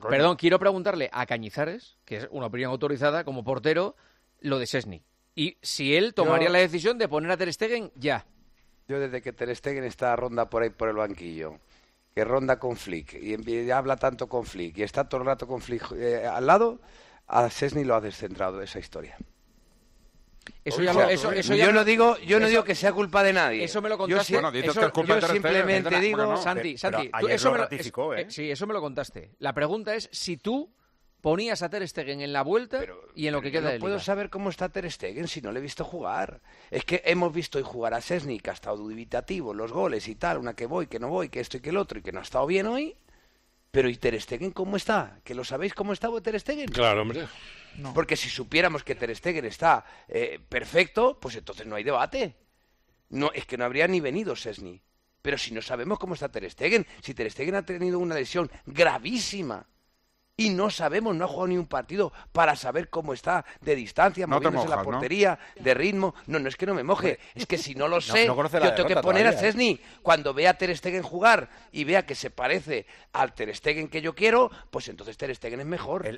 Perdón, quiero preguntarle a Cañizares, que es una opinión autorizada como portero, lo de Szczęsny. Y si él tomaría la decisión de poner a Ter Stegen ya. Yo desde que Ter Stegen está ronda por ahí por el banquillo, que ronda con Flick, y habla tanto con Flick, y está todo el rato con Flick al lado, a Szczęsny lo ha descentrado de esa historia. Yo no digo que sea culpa de nadie. Eso me lo contaste. Yo simplemente digo... Santi, eso me lo ratificó, sí, eso me lo contaste. La pregunta es si tú ponías a Ter Stegen en la vuelta y en lo que queda de liga. No puedo saber cómo está Ter Stegen si no le he visto jugar. Es que hemos visto hoy jugar a Szczęsny, que ha estado dubitativo, los goles y tal, una que voy, que no voy, que esto y que el otro, y que no ha estado bien hoy. Pero ¿y Ter Stegen cómo está? ¿Que lo sabéis cómo está Ter Stegen? Claro, hombre. No. Porque si supiéramos que Ter Stegen está perfecto, pues entonces no hay debate. No, es que no habría ni venido Szczęsny. Pero si no sabemos cómo está Ter Stegen, si Ter Stegen ha tenido una lesión gravísima y no sabemos, no ha jugado ni un partido para saber cómo está de distancia, moviéndose en la portería, de ritmo. No es que no me moje, es que si no lo sé, yo tengo que poner a Szczęsny. Cuando vea a Ter Stegen jugar y vea que se parece al Ter Stegen que yo quiero, pues entonces Ter Stegen es mejor.